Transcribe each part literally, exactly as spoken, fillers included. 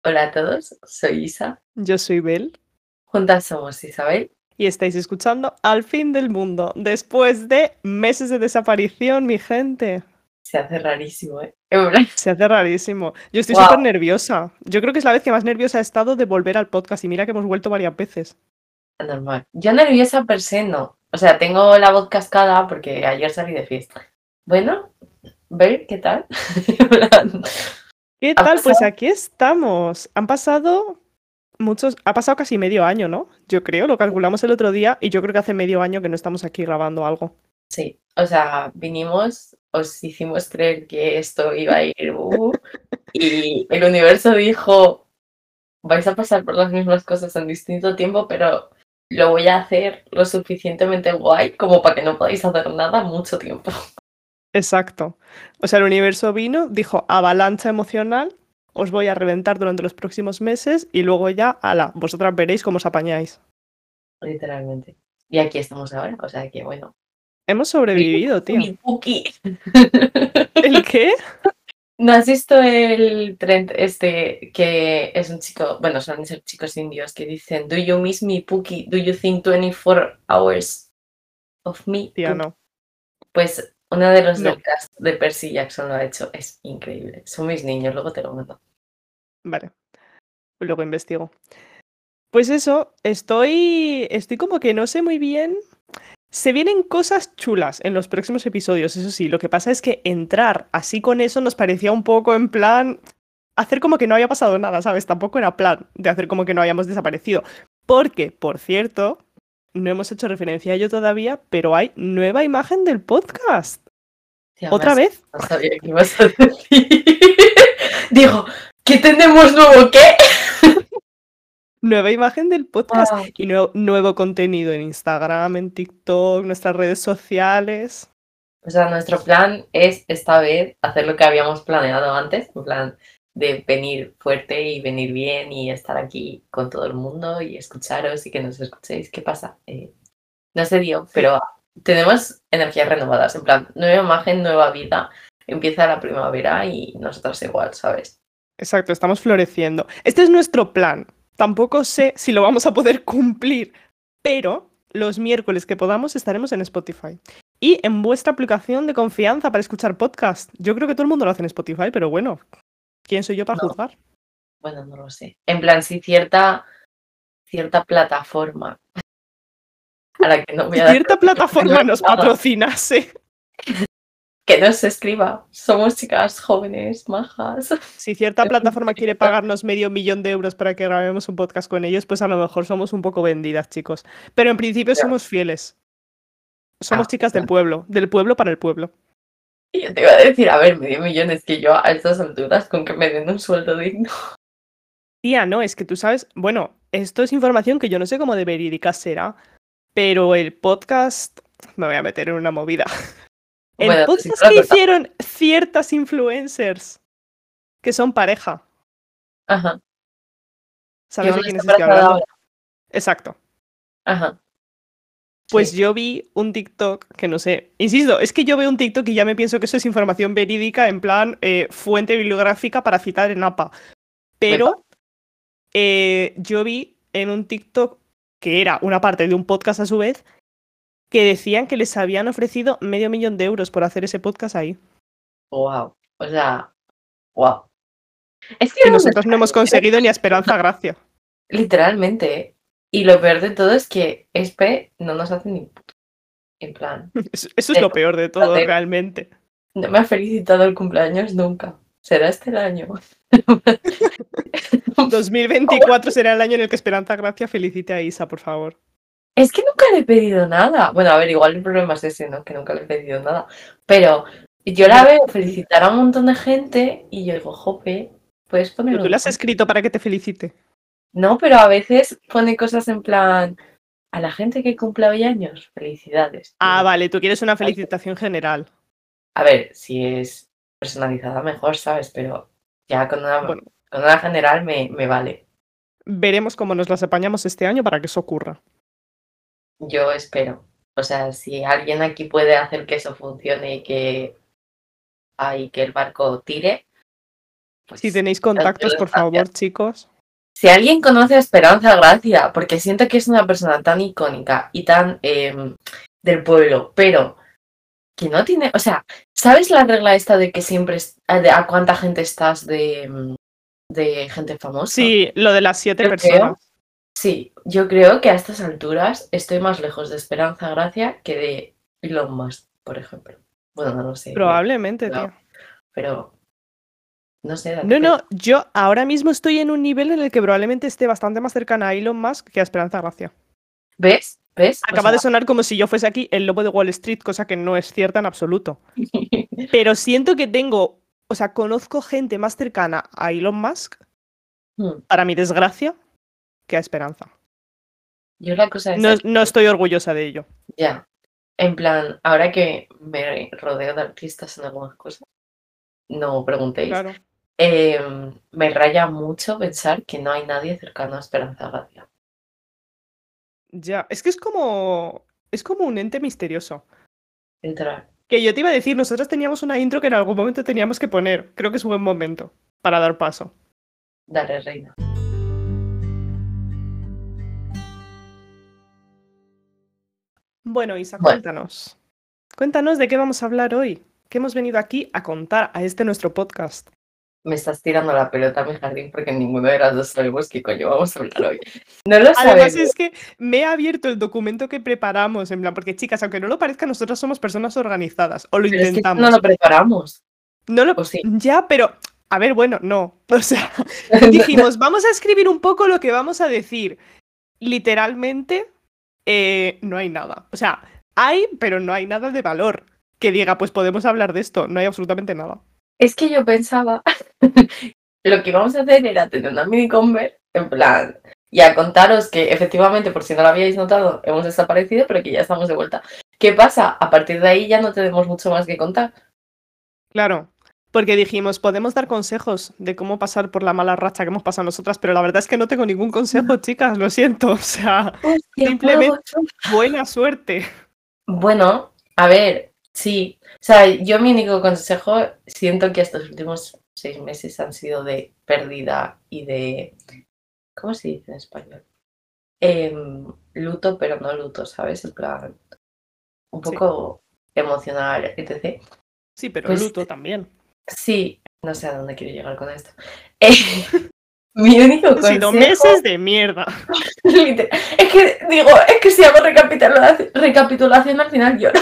Hola a todos, soy Isa. Yo soy Bel. Juntas somos Isabel. Y estáis escuchando Al Fin del Mundo, después de meses de desaparición, mi gente. Se hace rarísimo, ¿eh? En plan, Se hace rarísimo. Yo estoy wow, súper nerviosa. Yo creo que es la vez que más nerviosa he estado de volver al podcast y mira que hemos vuelto varias veces. normal. Yo nerviosa per se no. O sea, tengo la voz cascada porque ayer salí de fiesta. Bueno, ver qué tal. En plan, ¿Qué ¿ha tal? Pues pasado? aquí estamos. Han pasado muchos... Ha pasado casi medio año, ¿no? Yo creo, lo calculamos el otro día y yo creo que hace medio año que no estamos aquí grabando algo. Sí, o sea, vinimos, os hicimos creer que esto iba a ir uh, y el universo dijo, vais a pasar por las mismas cosas en distinto tiempo, pero lo voy a hacer lo suficientemente guay como para que no podáis hacer nada mucho tiempo. Exacto. O sea, el universo vino, dijo avalancha emocional, os voy a reventar durante los próximos meses y luego ya, ala, vosotras veréis cómo os apañáis. Literalmente. Y aquí estamos ahora, o sea que bueno. Hemos sobrevivido, tío. Mi Puki. ¿El qué? ¿No has visto el trend este que es un chico, bueno, son esos chicos indios que dicen, Do you miss me, Puki? Do you think twenty-four hours of me, Tía, Puki? no. Pues uno de los No. del cast de Percy Jackson lo ha hecho, es increíble. Son mis niños, luego te lo mando. Vale. Luego investigo. Pues eso, estoy. Estoy como que no sé muy bien. Se vienen cosas chulas en los próximos episodios, eso sí. Lo que pasa es que entrar así con eso nos parecía un poco en plan. Hacer como que no había pasado nada, ¿sabes? Tampoco era plan de hacer como que no habíamos desaparecido. Porque, por cierto, no hemos hecho referencia a ello todavía, pero hay nueva imagen del podcast. Tía, ¿Otra más, vez? no sabía qué ibas a decir. Digo, ¿qué tenemos nuevo? ¿Qué? Nueva imagen del podcast Wow. y nuevo, nuevo contenido en Instagram, en TikTok, nuestras redes sociales. O sea, nuestro plan es esta vez hacer lo que habíamos planeado antes, en plan de venir fuerte y venir bien y estar aquí con todo el mundo y escucharos y que nos escuchéis. ¿Qué pasa? Eh, no se dio, pero tenemos energías renovadas, en plan, nueva imagen, nueva vida. Empieza la primavera y nosotros igual, ¿sabes? Exacto, estamos floreciendo. Este es nuestro plan. Tampoco sé si lo vamos a poder cumplir, pero los miércoles que podamos estaremos en Spotify. Y en vuestra aplicación de confianza para escuchar podcast. Yo creo que todo el mundo lo hace en Spotify, pero bueno, ¿quién soy yo para No, juzgar? bueno, no lo sé. En plan, sí, cierta, cierta plataforma a la que no voy Si a dar cierta plataforma nos patrocinase. que nos escriba. Somos chicas jóvenes, majas. Si cierta plataforma quiere pagarnos medio millón de euros para que grabemos un podcast con ellos, pues a lo mejor somos un poco vendidas, chicos. Pero en principio somos fieles. Somos Ah, chicas del pueblo, del pueblo para el pueblo. y yo te iba a decir, a ver, medio millón es que yo a estas alturas con que me den un sueldo digno. Tía, no, es que tú sabes, bueno, esto es información que yo no sé cómo de verídica será, pero el podcast, me voy a meter en una movida. El Bueno, si podcast no lo que cortamos. hicieron ciertas influencers que son pareja, Ajá. Que ¿sabes uno de está quiénes estoy embarazada hablando? ahora. Exacto. Ajá. Pues Sí. yo vi un TikTok que no sé, insisto, es que yo veo un TikTok y ya me pienso que eso es información verídica en plan eh, fuente bibliográfica para citar en A P A. Me pa- Pero eh, yo vi en un TikTok que era una parte de un podcast a su vez que decían que les habían ofrecido medio millón de euros por hacer ese podcast ahí. Wow. O sea, wow. Es que Y ¿dónde nosotros no hemos está? conseguido ni a Esperanza Gracia. Literalmente. ¿Eh? Y lo peor de todo es que Espe no nos hace ni puto. En plan. Eso, eso es lo peor de todo, realmente. No me ha felicitado el cumpleaños nunca. ¿Será este el año? dos mil veinticuatro será el año en el que Esperanza Gracia felicite a Isa, por favor. Es que nunca le he pedido nada. Bueno, a ver, igual el problema es ese, ¿no? Que nunca le he pedido nada. Pero yo la veo felicitar a un montón de gente y yo digo, jope, puedes poner Pero tú un... le has escrito para que te felicite. No, pero a veces pone cosas en plan, a la gente que cumple hoy años, felicidades. Ah, Digo, vale, tú quieres una felicitación general. a ver, si es personalizada mejor, ¿sabes? Pero ya con una, Bueno, con una general me, me vale. veremos cómo nos las apañamos este año para que eso ocurra. Yo espero. O sea, si alguien aquí puede hacer que eso funcione y que, ay, que el barco tire, pues... Si tenéis contactos, por favor, chicos. Si alguien conoce a Esperanza Gracia, porque siento que es una persona tan icónica y tan eh, del pueblo, pero que no tiene, o sea, ¿sabes la regla esta de que siempre es, a, de, a cuánta gente estás de, de gente famosa? Sí, lo de las siete yo personas. Creo, sí, yo creo que a estas alturas estoy más lejos de Esperanza Gracia que de Elon Musk, por ejemplo. Bueno, no lo sé. Probablemente, no, tío. Pero, no sé. No, no, yo ahora mismo estoy en un nivel en el que probablemente esté bastante más cercana a Elon Musk que a Esperanza Gracia. ¿Ves? ¿Ves? Acaba o sea... de sonar como si yo fuese aquí el lobo de Wall Street, cosa que no es cierta en absoluto. Pero siento que tengo, o sea, conozco gente más cercana a Elon Musk, hmm. para mi desgracia, que a Esperanza. Yo la cosa es... No, no estoy orgullosa de ello. Ya. En plan, ahora que me rodeo de artistas en algunas cosas, no preguntéis, Claro. eh, me raya mucho pensar que no hay nadie cercano a Esperanza Gracia. Ya, es que es como, es como un ente misterioso. Literal. Que yo te iba a decir, nosotros teníamos una intro que en algún momento teníamos que poner. Creo que es un buen momento para dar paso. Dale, reina. Bueno, Isa, Bueno, cuéntanos. Cuéntanos de qué vamos a hablar hoy. ¿Qué hemos venido aquí a contar a este nuestro podcast? me estás tirando la pelota a mi jardín porque ninguno de las dos sabemos qué coño vamos a hablar hoy. No lo Además sabemos. es que me he abierto el documento que preparamos, en plan, porque chicas, aunque no lo parezca, nosotras somos personas organizadas, o lo Pero es que intentamos. no lo preparamos. No lo... ¿O sí? Ya, pero... A ver, bueno, no. O sea, dijimos, vamos a escribir un poco lo que vamos a decir. Literalmente, eh, no hay nada. O sea, hay, pero no hay nada de valor que diga, pues podemos hablar de esto. No hay absolutamente nada. Es que yo pensaba, lo que íbamos a hacer era tener una mini conver, en plan, y a contaros que efectivamente, por si no lo habíais notado, hemos desaparecido, pero que ya estamos de vuelta. ¿Qué pasa? A partir de ahí ya no tenemos mucho más que contar. Claro, porque dijimos, podemos dar consejos de cómo pasar por la mala racha que hemos pasado nosotras, pero la verdad es que no tengo ningún consejo, chicas, lo siento. O sea, Hostia, simplemente juego. buena suerte. Bueno, a ver, sí. O sea, yo mi único consejo, siento que estos últimos seis meses han sido de pérdida y de... ¿Cómo se dice en español? Eh, luto, pero no luto, ¿sabes? En plan, un poco sí. emocional, etcétera. Sí, pero pues, luto también. Sí, no sé a dónde quiero llegar con esto. Eh, mi único Han consejo... sido meses de mierda. Es que, digo, es que si hago recapitulación, recapitulación al final lloro.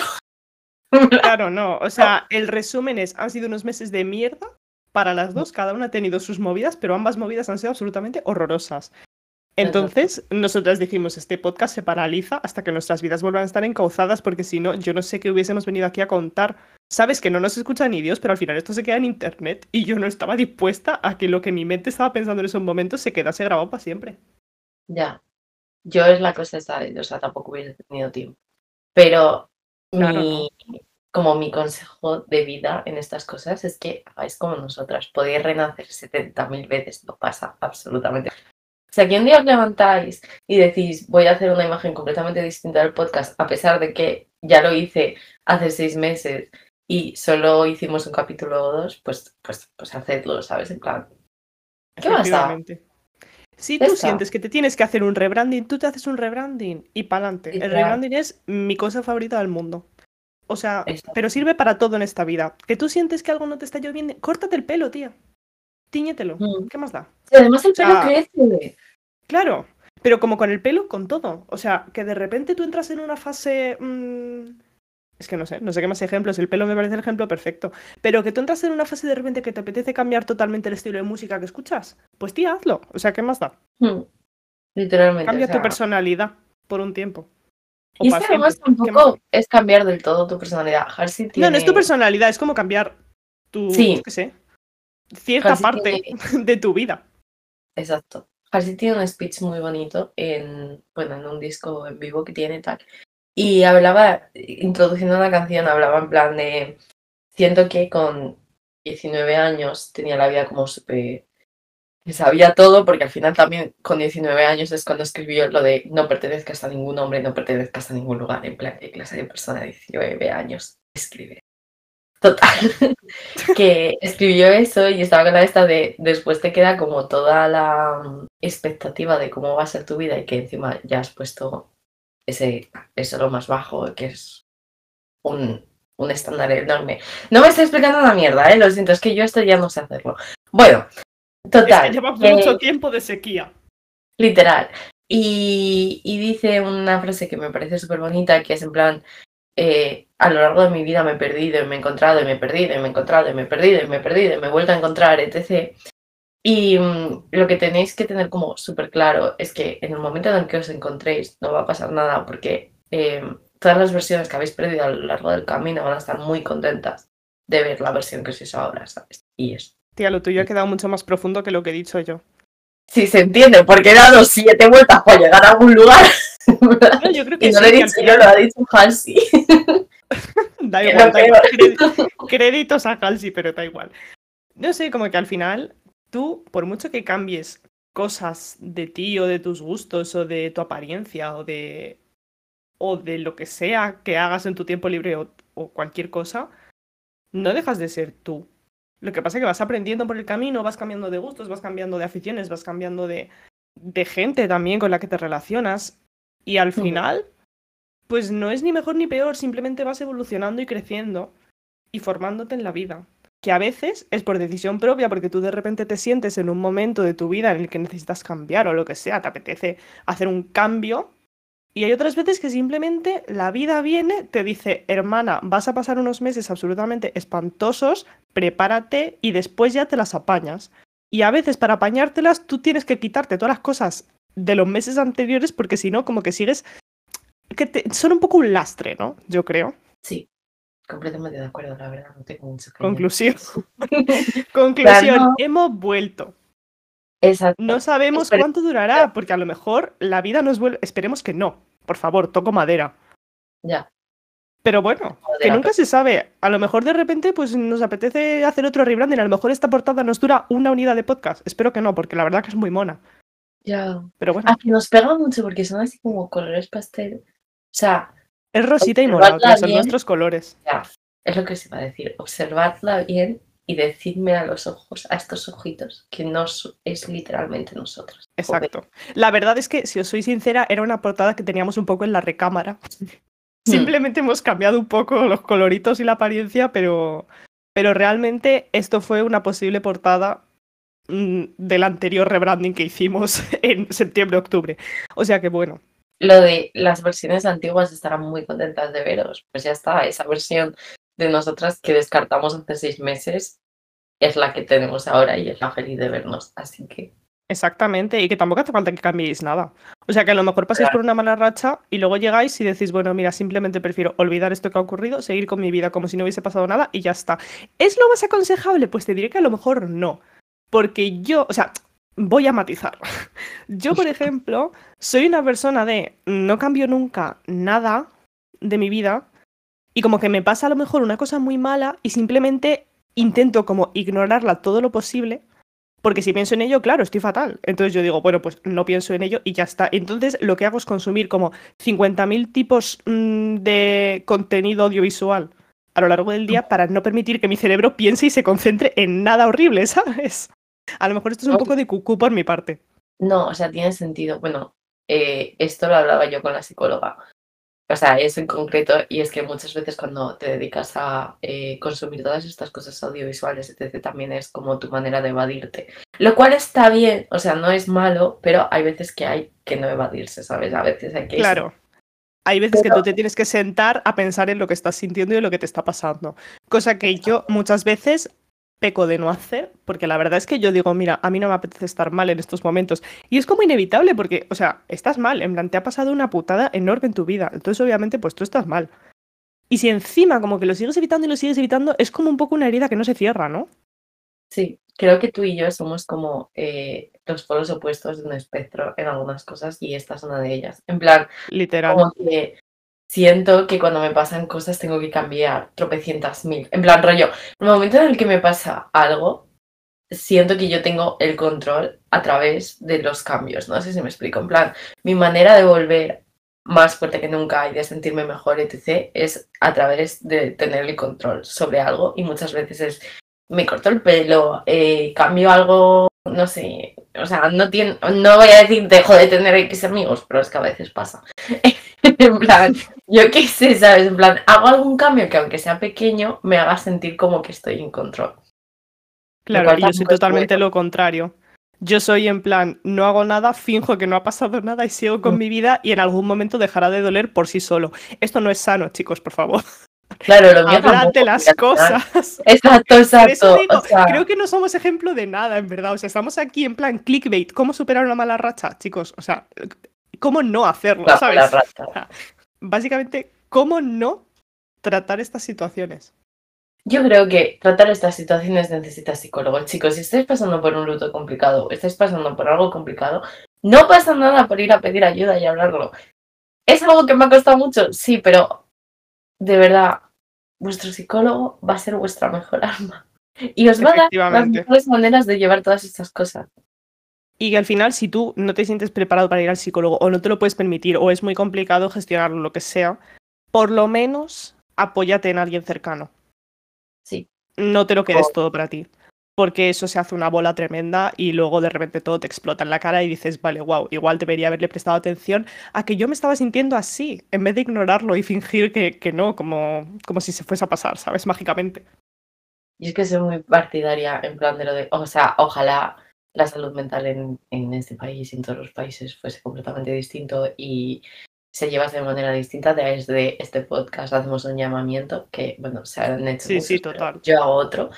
Claro, no. O sea, el resumen es, han sido unos meses de mierda para las dos. Cada una ha tenido sus movidas, pero ambas movidas han sido absolutamente horrorosas. Entonces, nosotras dijimos, este podcast se paraliza hasta que nuestras vidas vuelvan a estar encauzadas, porque si no, yo no sé qué hubiésemos venido aquí a contar. Sabes que no nos escucha ni Dios, pero al final esto se queda en internet y yo no estaba dispuesta a que lo que mi mente estaba pensando en esos momentos se quedase grabado para siempre. Ya, yo es la cosa esta, o sea, tampoco hubiese tenido tiempo. Pero Claro, mi, no. como mi consejo de vida en estas cosas es que hagáis como nosotras. Podéis renacer setenta mil veces, no pasa absolutamente. O sea, que un día os levantáis y decís, voy a hacer una imagen completamente distinta del podcast, a pesar de que ya lo hice hace seis meses y solo hicimos un capítulo o dos, pues, pues, pues hacedlo, ¿sabes? En plan, ¿qué más da? Si tú sientes que te tienes que hacer un rebranding, tú te haces un rebranding y pa'lante. El rebranding es mi cosa favorita del mundo. O sea, Exacto. Pero sirve para todo en esta vida. Que tú sientes que algo no te está lloviendo, córtate el pelo, tía. Tíñetelo. Mm. ¿Qué más da? Y además el pelo o sea, crece. Claro, pero como con el pelo, con todo. O sea, que de repente tú entras en una fase... Mmm, es que no sé, no sé qué más ejemplos. El pelo me parece el ejemplo perfecto. Pero que tú entras en una fase de repente que te apetece cambiar totalmente el estilo de música que escuchas. Pues tía, hazlo. O sea, ¿qué más da? Hmm. Literalmente. Cambia o sea... tu personalidad por un tiempo. O y es que además tampoco es cambiar del todo tu personalidad. Halsey tiene... No, no es tu personalidad, es como cambiar tu, sí. yo qué sé, cierta Halsey parte tiene... de tu vida. Exacto. Halsey tiene un speech muy bonito en, bueno, en un disco en vivo que tiene tal. Y hablaba, introduciendo una canción, hablaba en plan de, siento que con diecinueve años tenía la vida como súper, que sabía todo, porque al final también con diecinueve años es cuando escribió lo de no pertenezcas a ningún hombre, no pertenezcas a ningún lugar, en plan, ¿qué clase de persona de diecinueve años escribe? Total, que escribió eso y estaba con la esta de después te queda como toda la mm, expectativa de cómo va a ser tu vida y que encima ya has puesto ese, eso lo más bajo, que es un, un estándar enorme. No me estoy explicando una mierda, ¿eh? Lo siento, es que yo esto ya no sé hacerlo. Bueno, total. Es que llevamos que- mucho tiempo de sequía. Literal. Y, y dice una frase que me parece súper bonita, que es en plan, eh, a lo largo de mi vida me he perdido y me he encontrado y me he perdido y me he encontrado y me he perdido y me he perdido y me he vuelto a encontrar, etcétera. Y mm, lo que tenéis que tener como súper claro es que en el momento en el que os encontréis no va a pasar nada porque eh, todas las versiones que habéis perdido a lo largo del camino van a estar muy contentas de ver la versión que sois ahora, ¿sabes? Y eso. Tía, lo tuyo ha quedado mucho más profundo que lo que he dicho yo. Sí, se entiende, porque he dado siete vueltas para llegar a algún lugar. No, yo creo Y que no sí, lo he que al dicho yo, final... lo ha dicho Halsey. Da Que igual, no da igual. creo. Crédi- Créditos a Halsey, pero da igual. No sé, como que al final, tú, por mucho que cambies cosas de ti o de tus gustos o de tu apariencia o de, o de lo que sea que hagas en tu tiempo libre o, o cualquier cosa, no dejas de ser tú. Lo que pasa es que vas aprendiendo por el camino, vas cambiando de gustos, vas cambiando de aficiones, vas cambiando de, de gente también con la que te relacionas. Y al final, pues no es ni mejor ni peor, simplemente vas evolucionando y creciendo y formándote en la vida. Que a veces es por decisión propia, porque tú de repente te sientes en un momento de tu vida en el que necesitas cambiar o lo que sea, te apetece hacer un cambio. Y hay otras veces que simplemente la vida viene, te dice, hermana, vas a pasar unos meses absolutamente espantosos, prepárate y después ya te las apañas. Y a veces para apañártelas tú tienes que quitarte todas las cosas de los meses anteriores porque si no, como que sigues... que te... son un poco un lastre, ¿no? Yo creo. Sí, completamente de acuerdo, la verdad, no tengo mucho que añadir. Conclusión. Claro, Conclusión, no, hemos vuelto. No exacto. sabemos Espera, cuánto durará, porque a lo mejor la vida nos vuelve... Esperemos que no. Por favor, toco madera. ya, Pero bueno, que madera, nunca se sabe. A lo mejor de repente pues nos apetece hacer otro rebranding. A lo mejor esta portada nos dura una unidad de podcast. Espero que no, porque la verdad que es muy mona. ya. Pero bueno, Aquí nos pega mucho porque son así como colores pastel. O sea, es rosita y morado, tía, observadla son bien, nuestros colores. ya, es lo que os iba a decir. Observadla bien y decidme a los ojos, a estos ojitos, que no so- es literalmente nosotros. Exacto. La verdad es que, si os soy sincera, era una portada que teníamos un poco en la recámara. Hmm. Simplemente hemos cambiado un poco los coloritos y la apariencia, pero, pero realmente esto fue una posible portada mm, del anterior rebranding que hicimos en septiembre-octubre. O sea que bueno. Lo de las versiones antiguas estarán muy contentas de veros. Pues ya está, esa versión de nosotras que descartamos hace seis meses es la que tenemos ahora y es la feliz de vernos. Así que, Exactamente, y que tampoco hace falta que cambiéis nada. O sea que a lo mejor paséis por una mala racha y luego llegáis y decís, bueno, mira, simplemente prefiero olvidar esto que ha ocurrido, seguir con mi vida como si no hubiese pasado nada y ya está. ¿Es lo más aconsejable? Pues te diré que a lo mejor no. Porque yo, o sea, voy a matizar. Yo, por ejemplo, soy una persona de no cambio nunca nada de mi vida y como que me pasa a lo mejor una cosa muy mala y simplemente intento como ignorarla todo lo posible. Porque si pienso en ello, claro, estoy fatal. Entonces yo digo, bueno, pues no pienso en ello y ya está. Entonces lo que hago es consumir como cincuenta mil tipos mmm, de contenido audiovisual a lo largo del día para no permitir que mi cerebro piense y se concentre en nada horrible, ¿sabes? A lo mejor esto es un poco de cucú por mi parte. no, o sea, tiene sentido. Bueno, eh, esto lo hablaba yo con la psicóloga. O sea, eso en concreto, y es que muchas veces cuando te dedicas a eh, consumir todas estas cosas audiovisuales, etcétera, también es como tu manera de evadirte. Lo cual está bien, o sea, no es malo, pero hay veces que hay que no evadirse, ¿sabes? A veces hay que... Claro. Hay veces Pero... que tú te tienes que sentar a pensar en lo que estás sintiendo y en lo que te está pasando. Cosa que yo muchas veces peco de no hacer, porque la verdad es que yo digo, mira, a mí no me apetece estar mal en estos momentos. Y es como inevitable, porque, o sea, estás mal, en plan, te ha pasado una putada enorme en tu vida. Entonces, obviamente, pues tú estás mal. Y si encima como que lo sigues evitando y lo sigues evitando, es como un poco una herida que no se cierra, ¿no? Sí, creo que tú y yo somos como eh, los polos opuestos de un espectro en algunas cosas y esta es una de ellas. En plan, Literal. como que siento que cuando me pasan cosas tengo que cambiar tropecientas mil. En plan, rollo, en el momento en el que me pasa algo, siento que yo tengo el control a través de los cambios. No sé si me explico. En plan, mi manera de volver más fuerte que nunca y de sentirme mejor, etcétera, es a través de tener el control sobre algo y muchas veces es, me corto el pelo, eh, cambio algo, no sé, o sea, no, tiene, no voy a decir dejo de tener X amigos, pero es que a veces pasa. En plan, yo qué sé, ¿sabes? En plan, hago algún cambio que aunque sea pequeño me haga sentir como que estoy en control. Claro, y yo soy totalmente bueno. Lo contrario. Yo soy en plan, no hago nada, finjo que no ha pasado nada y sigo con mm. mi vida y en algún momento dejará de doler por sí solo. Esto no es sano, chicos, por favor. Claro, lo mío Hablad de las cosas. Exacto, exacto. Digo, o sea... Creo que no somos ejemplo de nada, en verdad. O sea, estamos aquí en plan clickbait. ¿Cómo superar una mala racha, chicos? O sea, ¿cómo no hacerlo, la sabes? Mala racha. O sea, básicamente, ¿cómo no tratar estas situaciones? Yo creo que tratar estas situaciones necesita psicólogo. Chicos, si estáis pasando por un luto complicado o estáis pasando por algo complicado, no pasa nada por ir a pedir ayuda y hablarlo. ¿Es algo que me ha costado mucho? Sí, pero de verdad, vuestro psicólogo va a ser vuestra mejor arma. Y os va a dar las mejores maneras de llevar todas estas cosas. Y que al final, si tú no te sientes preparado para ir al psicólogo o no te lo puedes permitir o es muy complicado gestionarlo, lo que sea, por lo menos apóyate en alguien cercano. Sí. No te lo quedes oh. todo para ti. Porque eso se hace una bola tremenda y luego de repente todo te explota en la cara y dices, vale, wow, igual debería haberle prestado atención a que yo me estaba sintiendo así, en vez de ignorarlo y fingir que, que no, como, como si se fuese a pasar, ¿sabes? Mágicamente. Y es que soy muy partidaria en plan de lo de, o sea, ojalá la salud mental en, en este país y en todos los países fuese completamente distinto y se llevase de manera distinta. Desde este podcast hacemos un llamamiento que, bueno, se han hecho sí, muchos, sí, total. Yo hago otro.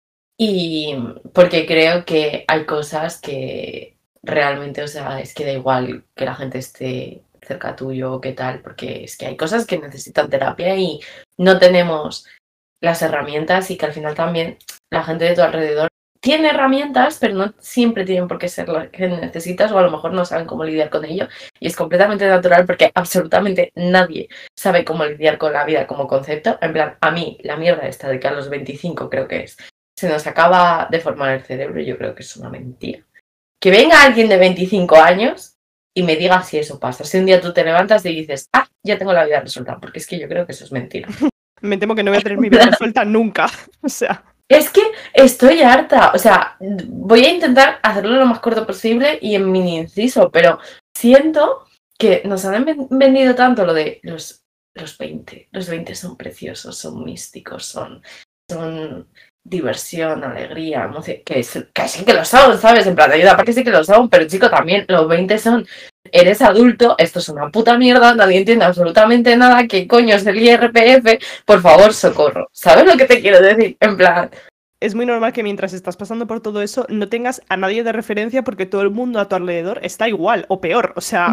Y porque creo que hay cosas que realmente, o sea, es que da igual que la gente esté cerca tuyo o qué tal, porque es que hay cosas que necesitan terapia y no tenemos las herramientas y que al final también la gente de tu alrededor tiene herramientas, pero no siempre tienen por qué ser las que necesitas o a lo mejor no saben cómo lidiar con ello y es completamente natural porque absolutamente nadie sabe cómo lidiar con la vida como concepto. En plan, a mí la mierda esta de que a los veinticinco creo que es se nos acaba de formar el cerebro, yo creo que es una mentira. Que venga alguien de veinticinco años y me diga si eso pasa. Si un día tú te levantas y dices, ah, ya tengo la vida resuelta, porque es que yo creo que eso es mentira. Me temo que no voy a tener mi vida resuelta nunca. O sea. Es que estoy harta. O sea, voy a intentar hacerlo lo más corto posible y en mini inciso, pero siento que nos han vendido tanto lo de los, los veinte. Los veinte son preciosos, son místicos, son... son diversión, alegría, emoción, que, es, que sí que lo son, ¿sabes? En plan de ayuda, para que sí que lo son, pero chico, también los veinte son, eres adulto, esto es una puta mierda, nadie entiende absolutamente nada, ¿qué coño es el I R P F? Por favor, socorro. ¿Sabes lo que te quiero decir? En plan... Es muy normal que mientras estás pasando por todo eso no tengas a nadie de referencia porque todo el mundo a tu alrededor está igual o peor, o sea...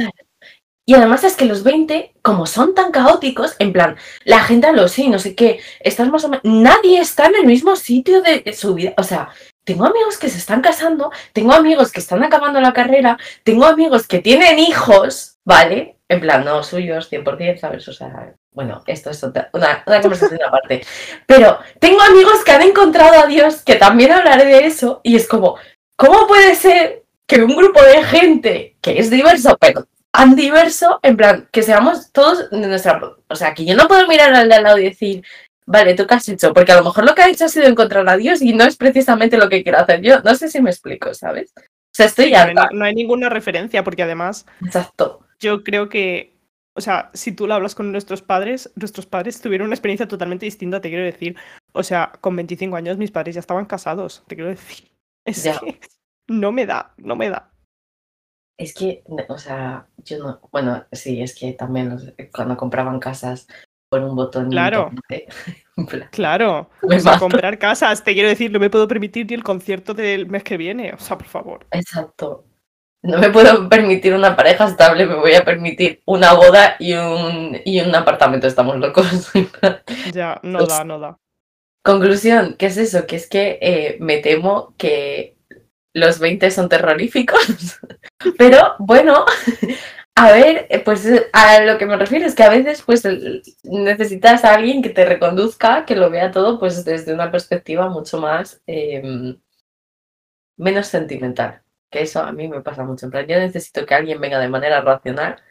Y además es que los veinte, como son tan caóticos, en plan, la gente lo sí, no sé qué, estás más o menos... Nadie está en el mismo sitio de su vida. O sea, tengo amigos que se están casando, tengo amigos que están acabando la carrera, tengo amigos que tienen hijos, ¿vale? En plan, no suyos, cien por ciento, ¿sabes? O sea, bueno, esto es otra, una, una conversación aparte. Pero tengo amigos que han encontrado a Dios, que también hablaré de eso, y es como, ¿cómo puede ser que un grupo de gente que es diverso, pero... tan diverso, en plan, que seamos todos de nuestra... O sea, que yo no puedo mirar al de al lado y decir, vale, ¿tú qué has hecho? Porque a lo mejor lo que ha hecho ha sido encontrar a Dios y no es precisamente lo que quiero hacer yo. No sé si me explico, ¿sabes? O sea, estoy harta. No hay, no hay ninguna referencia, porque además... Exacto. Yo creo que... O sea, si tú lo hablas con nuestros padres, nuestros padres tuvieron una experiencia totalmente distinta, te quiero decir. O sea, con veinticinco años mis padres ya estaban casados, te quiero decir. Es ya. que no me da, no me da. Es que, o sea, yo no... Bueno, sí, es que también los, cuando compraban casas por un botón... Claro, internet, claro. O sea, comprar casas, te quiero decir, no me puedo permitir ni el concierto del mes que viene. O sea, por favor. Exacto. No me puedo permitir una pareja estable, me voy a permitir una boda y un, y un apartamento, estamos locos. Ya, no pues, da, no da. Conclusión, ¿qué es eso? Que es que eh, me temo que los veinte son terroríficos, pero bueno, a ver, pues a lo que me refiero es que a veces pues necesitas a alguien que te reconduzca, que lo vea todo pues desde una perspectiva mucho más, eh, menos sentimental, que eso a mí me pasa mucho, en plan, yo necesito que alguien venga de manera racional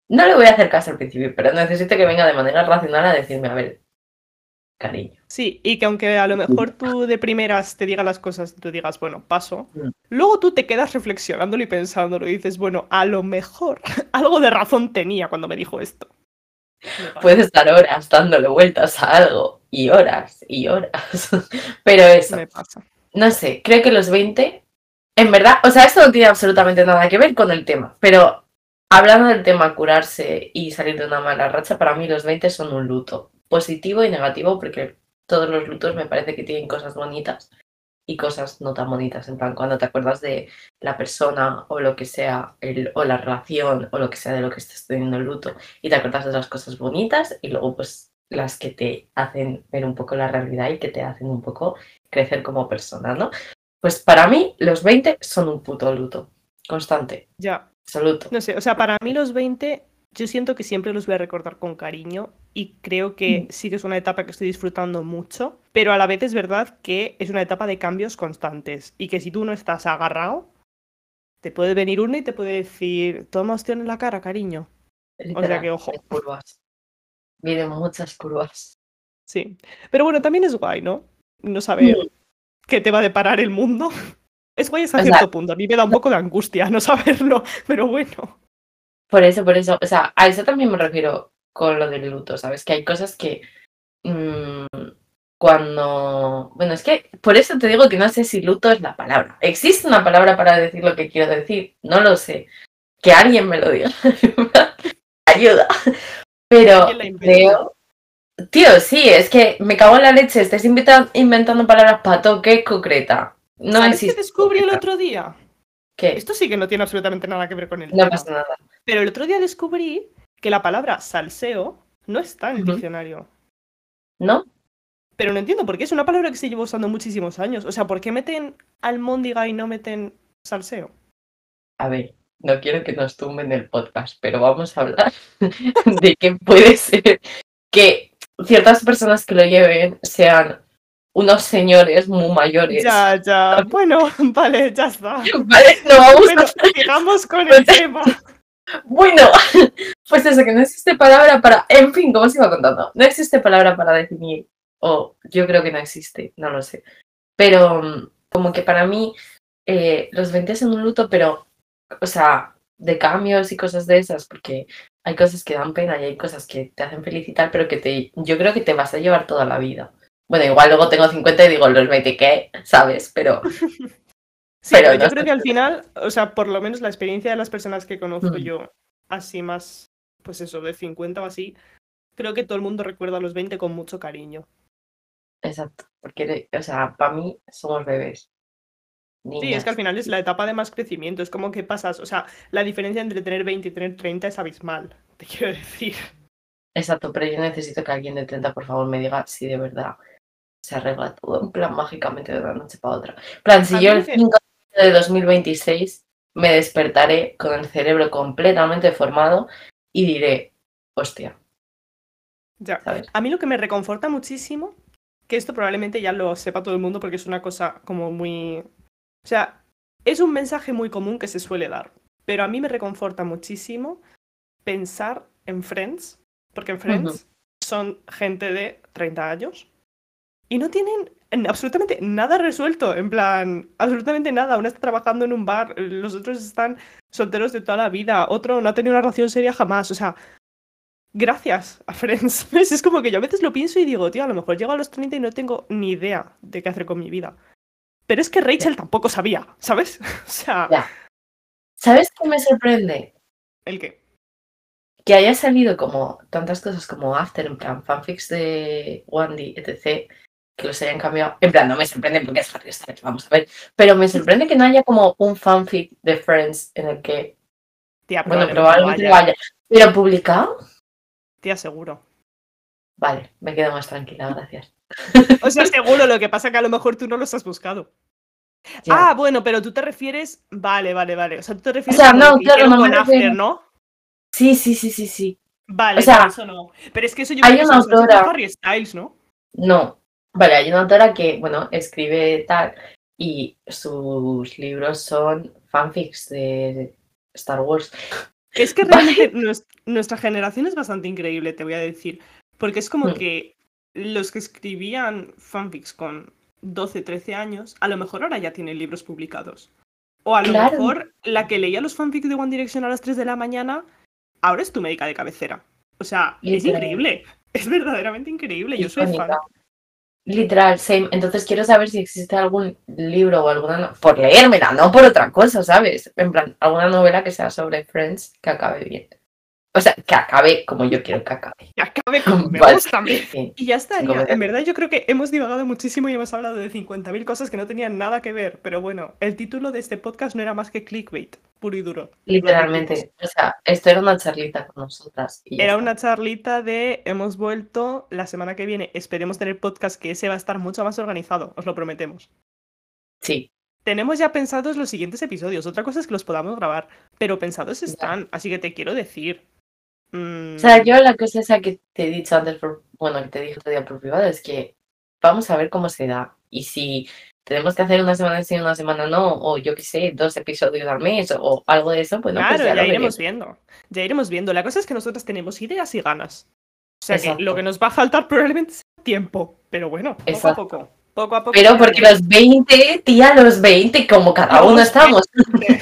No le voy a hacer caso al principio, pero necesito que venga de manera racional a decirme, a ver, cariño. Sí, y que aunque a lo mejor tú de primeras te digas las cosas y tú digas, bueno, paso, Mm. luego tú te quedas reflexionándolo y pensándolo y dices, bueno, a lo mejor algo de razón tenía cuando me dijo esto. Me pasa. Puedes estar horas dándole vueltas a algo, y horas, y horas. Pero eso, Me pasa. no sé, creo que los veinte, en verdad, o sea, esto no tiene absolutamente nada que ver con el tema, pero hablando del tema curarse y salir de una mala racha, para mí los veinte son un luto, positivo y negativo, porque todos los lutos me parece que tienen cosas bonitas y cosas no tan bonitas, en plan, cuando te acuerdas de la persona o lo que sea, el, o la relación o lo que sea de lo que estés teniendo el luto, y te acuerdas de las cosas bonitas y luego pues las que te hacen ver un poco la realidad y que te hacen un poco crecer como persona, ¿no? Pues para mí los veinte son un puto luto, constante, Ya, absoluto. no sé, o sea, para mí los veinte, yo siento que siempre los voy a recordar con cariño y creo que sí que es una etapa que estoy disfrutando mucho, pero a la vez es verdad que es una etapa de cambios constantes y que si tú no estás agarrado, te puede venir uno y te puede decir, toma ostión en la cara, cariño. O sea que, ojo. Literal, hay curvas. Vienen muchas curvas. Sí. Pero bueno, también es guay, ¿no? No saber Mm. qué te va a deparar el mundo. Es guay hasta O cierto sea, punto. A mí me da un poco de angustia no saberlo, pero bueno. por eso, por eso, o sea, a eso también me refiero con lo del luto, ¿sabes? Que hay cosas que mmm, cuando... Bueno, es que por eso te digo que no sé si luto es la palabra. ¿Existe una palabra para decir lo que quiero decir? No lo sé. Que alguien me lo diga. Ayuda. Pero ¿Quién la inventó? creo... Tío, sí, es que me cago en la leche. Estáis inventa- inventando palabras para todo. ¿Qué es concreta? No ¿Sabes qué existe. descubrí el concreta. otro día? ¿Qué? Esto sí que no tiene absolutamente nada que ver con el No tema. pasa nada. Pero el otro día descubrí que la palabra salseo no está en el Ujú. diccionario. ¿No? Pero no entiendo por qué es una palabra que se lleva usando muchísimos años. O sea, ¿por qué meten almóndiga y no meten salseo? A ver, no quiero que nos tumben el podcast, pero vamos a hablar de que puede ser que ciertas personas que lo lleven sean unos señores muy mayores. Ya, ya. Bueno, vale, ya está. Vale, no vamos Bueno, a... sigamos con el tema. Bueno, pues eso, que no existe palabra para... En fin, como os iba contando, no existe palabra para definir, o yo creo que no existe, no lo sé. Pero mm, como que para mí eh, los veinte son un luto, pero, o sea, de cambios y cosas de esas, porque hay cosas que dan pena y hay cosas que te hacen felicitar, pero que te, yo creo que te vas a llevar toda la vida. Bueno, igual luego tengo cincuenta y digo, los veinte, ¿qué? ¿Sabes? Pero, Sí, pero pero no yo sé. creo que al final, o sea, por lo menos la experiencia de las personas que conozco Mm, yo, así más, pues eso, de cincuenta o así, creo que todo el mundo recuerda a los veinte con mucho cariño. exacto, porque, o sea, para mí somos bebés, Sí, es que al niñas. final es la etapa de más crecimiento, es como que pasas, o sea, la diferencia entre tener veinte y tener treinta es abismal, te quiero decir. Exacto, pero yo necesito que alguien de treinta, por favor, me diga si de verdad se arregla todo, en plan, mágicamente de una noche para otra. En plan, si A yo mí lo el que... cinco de dos mil veintiséis me despertaré con el cerebro completamente formado y diré, hostia, Ya. ¿sabes? A mí lo que me reconforta muchísimo, que esto probablemente ya lo sepa todo el mundo porque es una cosa como muy... O sea, es un mensaje muy común que se suele dar, pero a mí me reconforta muchísimo pensar en Friends, porque en Ujú. Friends son gente de treinta años y no tienen absolutamente nada resuelto, en plan, absolutamente nada. Uno está trabajando en un bar, los otros están solteros de toda la vida, otro no ha tenido una relación seria jamás, o sea, gracias a Friends. Es como que yo a veces lo pienso y digo, tío, a lo mejor llego a los treinta y no tengo ni idea de qué hacer con mi vida. Pero es que Ya, Rachel tampoco sabía, ¿sabes? O sea, ya. ¿Sabes qué me sorprende? ¿el qué? Que haya salido como tantas cosas como After, en plan, fanfics de Wandy, etcétera, que los hayan cambiado. En plan, no me sorprende porque es Harry Styles, vamos a ver. Pero me sorprende que no haya como un fanfic de Friends en el que, Tía, bueno, probablemente lo probablemente lo haya, ¿eh? haya. ¿Pero publicado? Tía, seguro. Vale, me quedo más tranquila, gracias. O sea, seguro, lo que pasa que a lo mejor tú no los has buscado. Ya. Ah, bueno, pero tú te refieres... Vale, vale, vale. O sea, tú te O refieres sea, como lo no, que claro, hicieron no me con After, refiero. ¿no? Sí, sí, sí, sí, sí. O Vale, no, sea, eso no. Pero es que eso yo creo hay que se una lo están haciendo autora. Harry Styles, ¿no? No. Vale, hay una autora que, bueno, escribe tal y sus libros son fanfics de Star Wars. Es que realmente nues- nuestra generación es bastante increíble, te voy a decir. Porque es como Mm, que los que escribían fanfics con doce, trece años, a lo mejor ahora ya tienen libros publicados. O a lo Claro, mejor la que leía los fanfics de One Direction a las tres de la mañana, ahora es tu médica de cabecera. O sea, es literal, increíble. Es verdaderamente increíble. Yo soy icónica. fan. Literal, same. Entonces quiero saber si existe algún libro o alguna... no- por leérmela, no por otra cosa, ¿sabes? En plan, alguna novela que sea sobre Friends que acabe bien. O sea, que acabe como yo quiero que acabe. Que acabe como me Vale. gusta a mí. Bien, Y ya sin estaría. En comentarios. verdad yo creo que hemos divagado muchísimo y hemos hablado de cincuenta mil cosas que no tenían nada que ver. Pero bueno, el título de este podcast no era más que clickbait, puro y duro. Lo admitimos. Literalmente. O sea, esto era una charlita con nosotras y ya Era está. una charlita de hemos vuelto la semana que viene. Esperemos tener podcast que ese va a estar mucho más organizado, os lo prometemos. Sí, Tenemos ya pensados los siguientes episodios. Otra cosa es que los podamos grabar, pero pensados ya. están. Así que te quiero decir. O sea, mm, yo la cosa esa que te he dicho antes, por, bueno, que te dije otro día por privado, es que vamos a ver cómo se da. Y si tenemos que hacer una semana sí, una semana no, o yo qué sé, dos episodios al mes, o algo de eso, bueno, pues claro, ya ya lo iremos veremos. viendo. Ya iremos viendo. La cosa es que nosotros tenemos ideas y ganas. O sea que lo que Exacto, nos va a faltar probablemente sea tiempo. Pero bueno, poco a exacto. poco. Poco a poco Pero porque llegaremos. los veinte, tía, los veinte, como cada uno Los estamos. veinte.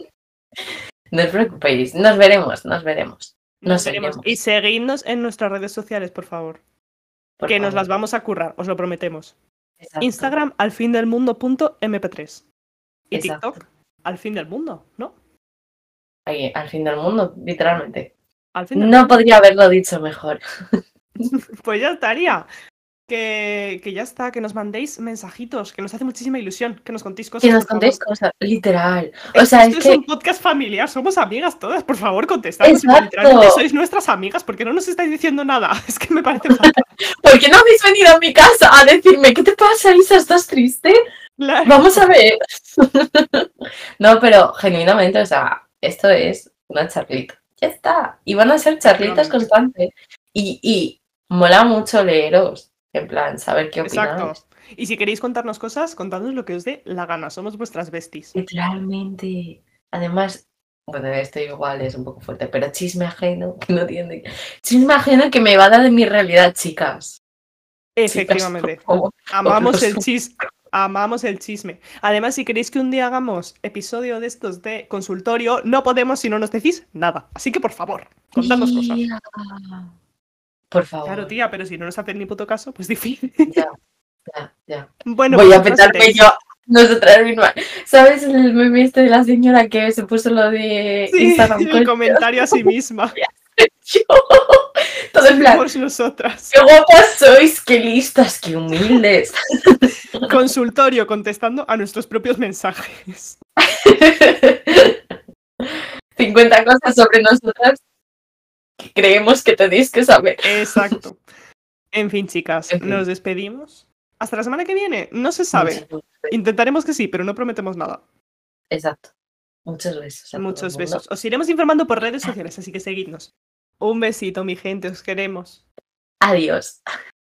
No os preocupéis, nos veremos, nos veremos. Nos Nos veremos. Y oiremos, seguidnos en nuestras redes sociales, por favor. por Que nos las favor. vamos a currar, os lo prometemos. Exacto, Instagram, alfindelmundo.mp3. Y exacto. TikTok, al fin del mundo, ¿no? Ahí, al fin del mundo, literalmente. Al fin del No mundo. podría haberlo dicho mejor. Pues ya estaría. Que, que ya está, que nos mandéis mensajitos, que nos hace muchísima ilusión, que nos contéis Que cosas, nos por favor. contéis cosas, literal. O Es que sea, esto es es que, un podcast familiar, somos amigas todas, por favor, contestadnos. Si literalmente exacto. sois nuestras amigas, ¿por qué no nos estáis diciendo nada? Es que me parece fatal. ¿Por qué no habéis venido a mi casa a decirme qué te pasa, Isa? ¿Estás triste? Claro. Vamos a ver. No, pero genuinamente, o sea, esto es una charlita. Ya está. Y van a ser charlitas Efectivamente. constantes. Y, y mola mucho leeros. En plan, saber qué Exacto. opináis. Y si queréis contarnos cosas, contadnos lo que os dé la gana. Somos vuestras besties. Literalmente. Además, bueno, esto igual es un poco fuerte, pero chisme ajeno, que no tiene. Chisme ajeno que me va a dar de mi realidad, chicas. Efectivamente. Chicas, por favor, Amamos os lo el chis. Amamos el chisme. Además, si queréis que un día hagamos episodio de estos de consultorio, no podemos si no nos decís nada. Así que, por favor, contadnos cosas. Tía, por Claro, favor. tía, pero si no nos hacen ni puto caso, pues difícil. Ya, ya, ya. Bueno, Voy pues a no petarme esperéis. yo. Nosotras mismas. ¿Sabes el meme este de la señora que se puso lo de Sí, Instagram el Question? comentario a sí misma. Yo. Todo en plan, Fuimos nosotras. qué guapas sois, qué listas, qué humildes. Consultorio contestando a nuestros propios mensajes. cincuenta cosas sobre nosotras que creemos que tenéis que saber. Exacto. En fin, chicas, En fin. nos despedimos. Hasta la semana que viene. No se sabe. Muchas besos. Intentaremos que sí, pero no prometemos nada. Exacto. Muchos besos. A todo el Muchos mundo. besos. Os iremos informando por redes sociales, así que seguidnos. Un besito, mi gente, os queremos. Adiós.